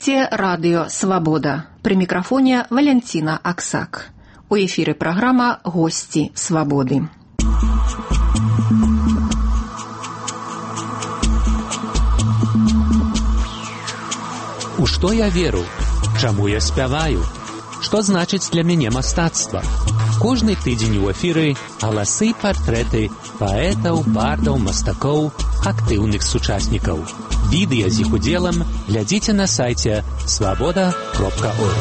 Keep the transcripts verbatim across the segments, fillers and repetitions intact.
слухаеце радыё «Свабода». Пры мікрафоне Валянціна Аксак. У эфіры праграма «Госці свабоды». У што я веру? Чаму я спяваю? Што значыць для мяне мастацтва? Кожны тыдзень у эфіры галасы, партрэты паэтаў, бардаў, мастакоў, актыўных сучаснікаў. Відэа з іх удзелам глядзіце на сайце свабода кропка орг.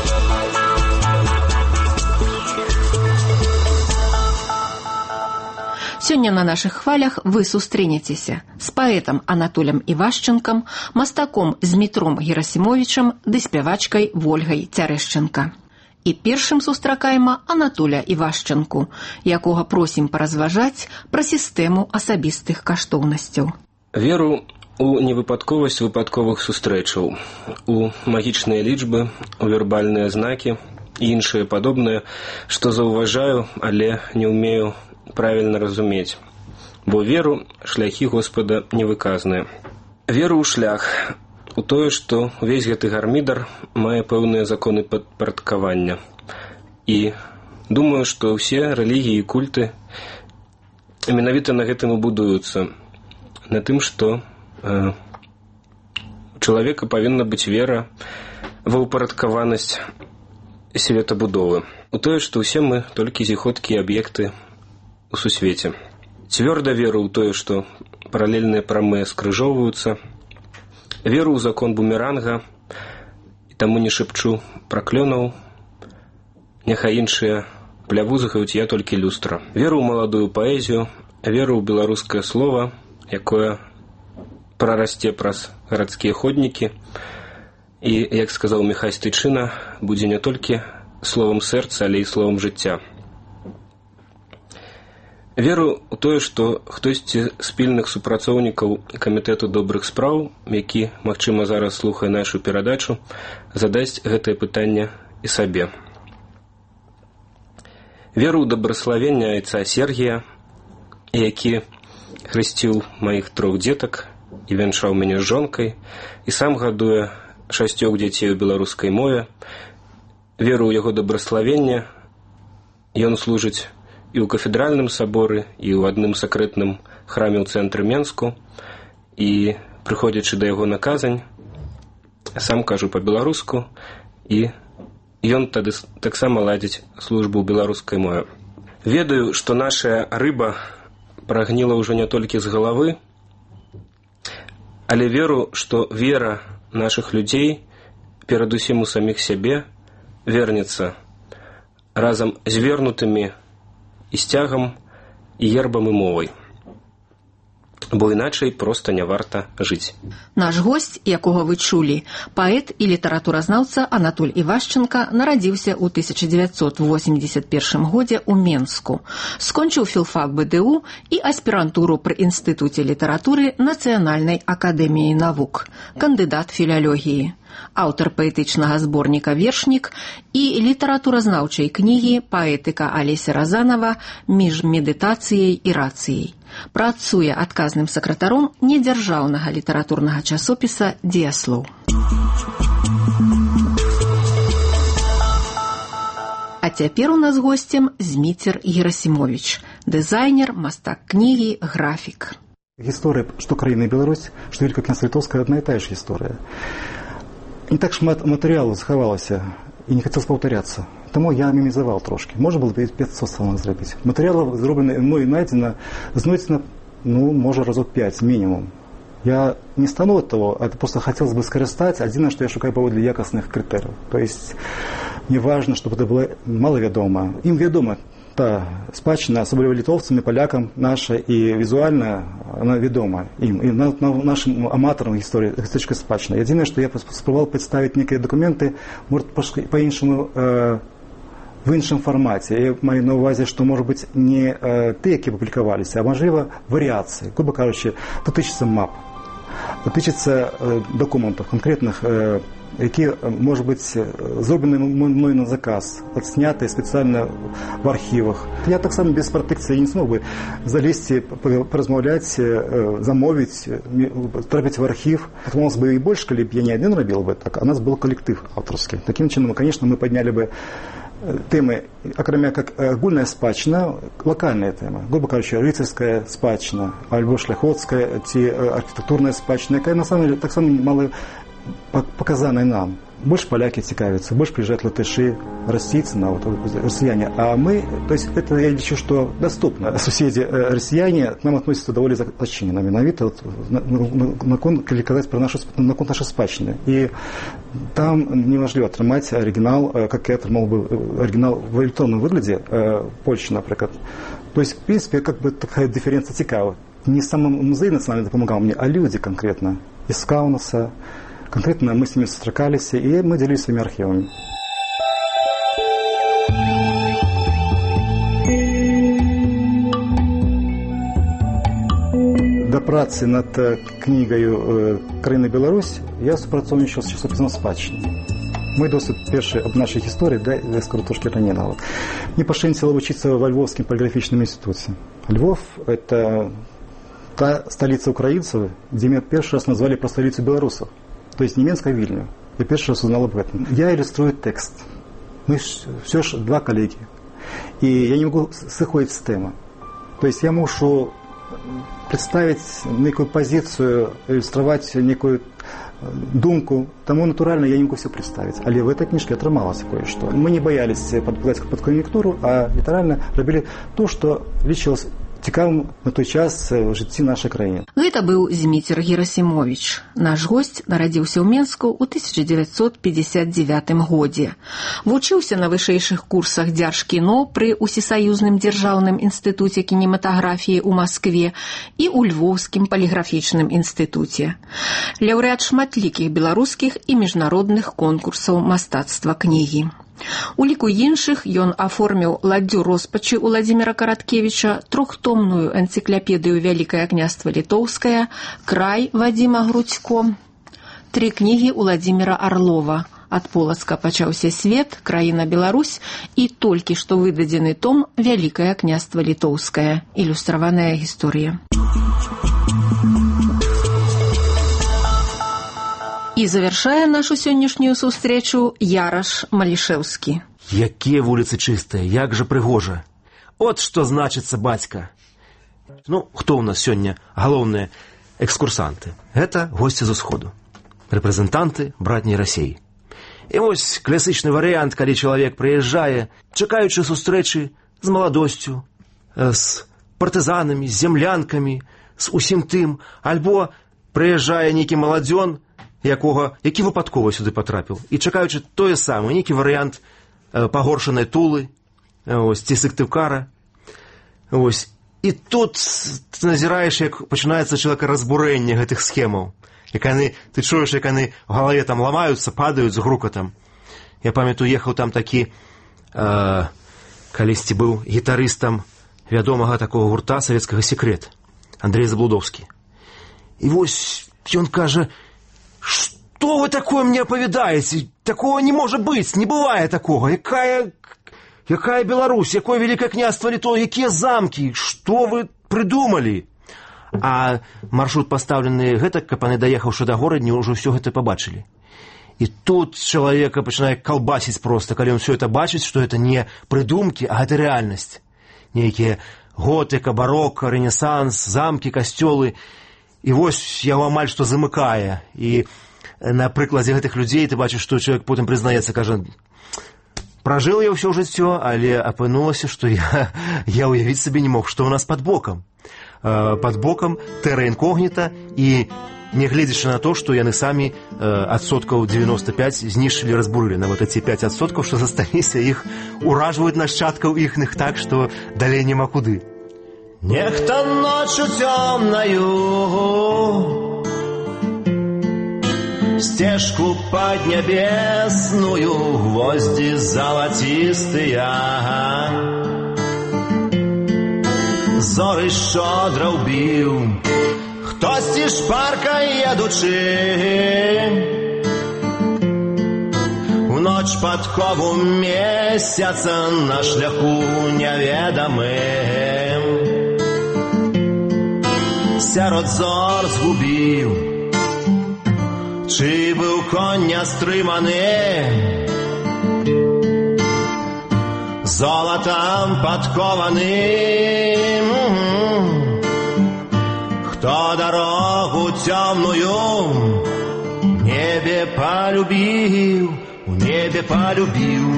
Сёння на нашых хвалях вы сустрэнецеся з паэтам Анатолем Івашчанкам, мастаком Змітром Герасімовічам ды спявачкай Вольгай Цярэшчанка. І першым сустракаема Анатоля Івашчанку, якога просім паразважаць пра сістэму асабістых каштоўнасцяў. Веру у невыпадковасць выпадковых сустрэчаў, у магічныя лічбы, у вербальныя знакі і іншыя падобныя, што заўважаю, але не ўмею правільна разумець, бо веру шляхі Господа невыказныя. Веру ў шлях, у тое, што увесь гэты гармідар мае пэўныя законы падпарадкавання. І думаю, што ўсе рэлігіі і культы менавіта на гэтым і будуюцца, на тым, што э, у чалавека павінна быць вера ва ўпарадкаванасць светабудовы, у тое, што ўсе мы толькі зіходкі і аб'екты у сусвеце. Цвёрда веру ў тое, што паралельныя прамыя скрыжоўваюцца, веру ў закон бумеранга, і таму не шепчу праклёнаў, няхай іншыя плявузгаюць, я толькі люстра. Веру ў маладую паэзію, веру ў беларускае слова, якое прарасце праз гарадскія ходнікі, і, як сказаў Міхась Тычына, будзе не толькі словам сэрца, але і словам жыцця. Веру ў тое, што хтосьці з пільных супрацоўнікаў камітэту добрых спраў, які, магчыма, зараз слухае нашу перадачу, задасць гэтае пытанне і сабе. Веру ў дабраславенне айца Сергія, які хрысціў маіх трох дзетак і вянчаў мяне з жонкай, і сам гадуе шасцёх дзяцей у беларускай мове. Веру ў яго дабраславенне, ён служыць і ў кафедральным саборы, і ў адным сакрэтным храме ў цэнтры Менску, і, прыходзячы да яго на Казань, сам кажу па-беларуску, і ён тады таксама ладзіць службу ў беларускай мове. Ведаю, што наша рыба прагніла ўжо не толькі з галавы, але веру, што вера нашых людзей, перадусім у саміх сябе, вернецца разам з вернутымі і сцягам, і гербам і мовай. Бо іначай проста не варта жыць. Наш госць, якога вы чулі, паэт і літаратуразнаўца Анатоль Івашчанка, нарадзіўся ў тысяча дзевяцьсот восемьдесят першым годзе ў Менску. Скончыў філфак бэ дэ у і аспірантуру пры Інстытуце літаратуры Нацыянальнай акадэміі навук, кандыдат філалогіі. Аўтар паэтычнага зборніка «Вершнік» і літаратуразнаўчай кнігі «Паэтыка Алеся Разанова. Між медытацыяй і рацыяй». Працуе адказным сакратаром недзяржаўнага літаратурнага часопіса «Дзеяслоў». А цяпер у нас госцем Зміцер Герасімовіч, дызайнер, мастак кнігі, графік. Гісторыя, што краіна Беларусь, што Вялікая княства Літоўская, адна і тая ж гісторыя. Не так шмат матэрыялу захавалася і не хацелось паўтаряцца. Таму я мімізаваў трошкі. Можа было б пятьсот салонак зрабіць. Матэрыялаў зроблена мною найдзена, знойдзена, ну, можа, разок пять мінімум. Я не стану от того, это просто хотелось бы скарыстаць. Адзінае, што я шукаю паводле якасных крытэрыяў. То есть не важна, чтобы это было малавядома. Ім вядома та спадчына, асабліва літоўцамі, палякам наша, і візуальна она вядома ім. І на, на нашым аматарам гісторыі гістарычнай спадчыны. Адзінае, што я спрабаваў прадставіць некія дакументы, может, па-іншаму, э, в іншым фармаце. Я маю на ўвазе, што, можа быць, не э, тыя, які публікаваліся, а, можліва, варыяцыі. Грубо кажучы, датычыцца мап, датычыцца э, дакументаў, канкрэтных э, які, може бути, зроблені мною на заказ, відзняті спеціально в архівах. Я так само без протекції не змог би залізти, порозмовляти, замовити, трапити в архів. У нас би і більше, коли б я не один робив би так, а у нас був колектив авторський. Таким чином, звісно, ми підняли би темы, окромя как агульная спадщина, локальные темы. Грубо кажучи, рыцарская спадщина, або шляхетская, ті архітектурна спадщина, яка на самом деле так само мало показана нам. Больше поляки цікавятся, больше приезжают латыши, российцы, на вот, россияне. А мы, то есть это я лечу, что доступно. Соседи россияне к нам относятся довольно злочинно, виновито, вот, на, на, на, коли казать про нашу, на кон нашей спадщины. И там неважливо отримать оригинал, как я отримал бы оригинал в электронном выгляде, Польши, например. То есть, в принципе, как бы такая дифференция цікава. Не сам музей национальный помогал мне, а люди конкретно. Из Каунаса. Конкретно мы с ними состракались, и мы делились своими архивами. До працы над книгою «Країна Білорусь» я супрацовничав з часописом «Спадщина». Мой досвід перший об нашій історії, да, я скажу трошки ранено. Мне пошенцело учиться во Львовском полиграфическом институте. Львов – это та столица украинцев, где меня первый раз назвали про столицу белорусов. То есть немецкая Вильню. Я первый раз узнал об этом. Я иллюструю текст. Мы все же два коллеги. И я не могу сыходить с темы. То есть я могу представить некую позицию, иллюстрировать некую думку. Тому натурально я не могу все представить. Але в этой книжке отрымалось кое-что. Мы не боялись подпадать под конъюнктуру, а литерально робили то, что лічилось цікавым на той час в жыцці нашай краіны. Гэта быў Зміцер Герасімович. Наш госць нарадзіўся ў Менску ў тысяча дзевяцьсот пятьдесят девятым годзе. Вучыўся на вышэйшых курсах Дзяржкіно пры Усесаюзным дзяржаўным інстытуце кінематаграфіі ў Маскве і ў Львоўскім паліграфічным інстытуце. Лаўрэат шматлікіх беларускіх і міжнародных конкурсаў мастацтва кнігі. У ліку іншых ён аформіў ладдзю роспачы Уладзіміра Караткевіча, трохтомную энцыклапедыю «Вялікае княства літоўскае», «Край» Вадзіма Грудзько, тры кнігі Уладзіміра Арлова «Ад Полацка пачаўся свет», «Краіна Беларусь» і толькі што выдадзены том «Вялікае княства літоўскае», ілюстраваная гісторыя. І завяршае нашу сённяшнюю сустрэчу Яраш Малішэўскі. Якія вуліцы чыстыя, як жа прыгожа. От што значыцца, бацька. Ну, хто ў нас сёння галоўныя экскурсанты? Гэта госці з усходу. Рэпрэзентанты братняй Расіі. І вось класічны варыянт, калі чалавек прыязджае, чакаючы сустрэчы з маладосцю, з партызанамі, з землянкамі, з усім тым, альбо прыязджае нейкі маладзён, якога, які выпадкова сюды патрапіў. І чакаючы тое самае, нейкі варыянт э, пагоршанай тулы, э, ось, ці сыктывкара. Ось. І тут назіраеш, як пачынаецца чалавека разбурэнне гэтых схемаў. Як яны, ты чуеш, як яны в галаве там ламаюцца, падаюць з грукатам. Я памятаю, ехаў там такі, э, калісьці быў гітарыстам вядомага такого гурта савецкага «Секрет», Андрей Заблудовскі. І вось ён кажа: «Что вы такое мне оповедаете? Такого не может быть, не бывает такого. Якая, якая Беларусь, якое Великое княство Литово, якія замки? Что вы придумали?» А маршрут поставлены гэтак, каб яны, даехаўшы да горадні, ўжо ўсё гэта пабачылі. І тут чалавека пачынае калбасіць проста, калі ён ўсё гэта бачыць, што гэта не прыдумкі, а гэта рэальнасць. Нейкія готыка, барока, рэнесанс, замкі, касцёлы. І вось яго амаль што замыкае. І на прыкладзе гэтых людзей ты бачыш, што чалавек потым прызнаецца, кажа: «Пражыў я ўсё жыццё, але апынулася, што я, я ўявіць сабе не мог, што ў нас пад бокам. Пад бокам тэра інкогніта, і нягледзячы на то, што яны самі адсоткаў дзевяносто пять знішчылі, разбурылі. Нават эти пять адсоткаў, што засталіся, іх уражваюць нашчадкаў іхных так, што далей няма куды. Нехта ночью темною стежку поднебесную гвозди золотистые зоры щодро убил, хтосьці шпарка едучи в ноч падкову месяца на шляху неведомым сярод зор згубіў, чый быў конь нястрыманы, золотом подкованным. Кто дорогу темную в небе полюбил, в небе полюбил.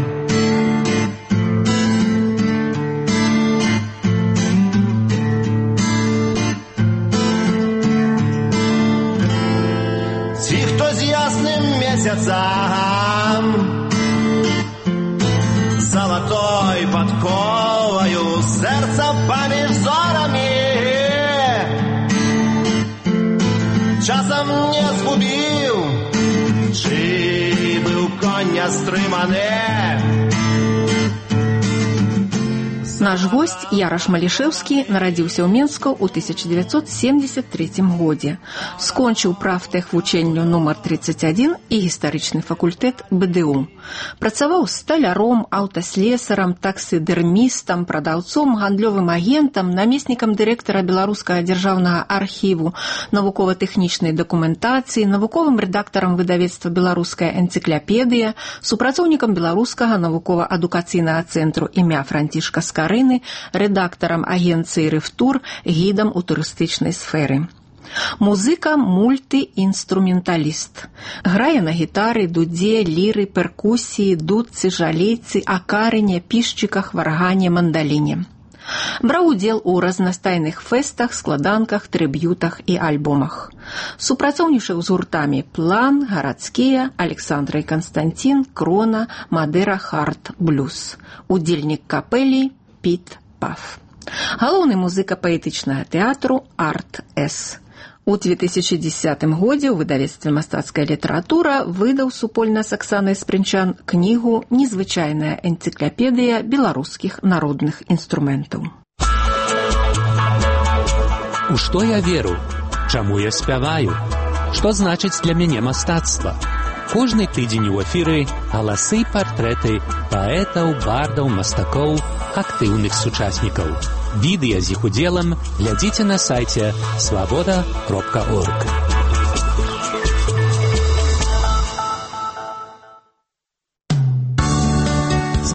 Ті, хто з ясним месяцем золотой подковою сердца поміж зорами часом не згубив, чи був коня стримане. Наш гость Яраш Малішэўскі нарадзіўся ў Менску ў тысяча дзевяцьсот семьдесят третьем годзе. Скончыў прафтэхвучэнню нумар тридцать один і гістарычны факультэт бэ дэ у. Працаваў сталяром, аўтаслесарам, таксідэрмістам, прадаўцом, гандлёвым агентам, намеснікам дырэктара Беларускага дзяржаўнага архіву, навукова-тэхнічнай дакументацыі, навуковым рэдактарам выдавецтва «Беларуская энцыклапедыя», супрацоўнікам Беларускага навукова-адукацыйнага цэнтру імя Францішка Скарыны, рэдактарам агенцыі «Рэфтур», гідам у турыстычнай сферы. Музыка мультыінструменталіст. Грае на гітары, дудзе, ліры, перкусіі, дудцы, жалейцы, акарыне, пішчыках, варгане, мандаліне. Браў удзел у разнастайных фэстах, складанках, трыб'ютах і альбомах. Супрацоўнічаў з гуртамі «План», «Гарадскія», «Александра і Константин», «Крона», «Мадера Харт Блюз». Удзельнік капэлі Піт Паф. Галоўны музыка паэтычнага тэатру «Арт-С». У две тысячи десятым годзе ў выдавецтве «Мастацкая літаратура» выдаў супольна з Аксанай Спрынчан кнігу «Незвычайная энцыклапедыя беларускіх народных інструментаў». У што я веру? Чаму я спяваю? Што значыць для мяне мастацтва? Кожны тыдзень у эфіры галасы, партрэты паэтаў, бардаў, мастакоў, актыўных сучаснікаў. Відэа з іх удзелам глядзіце на сайце свабода кропка орг.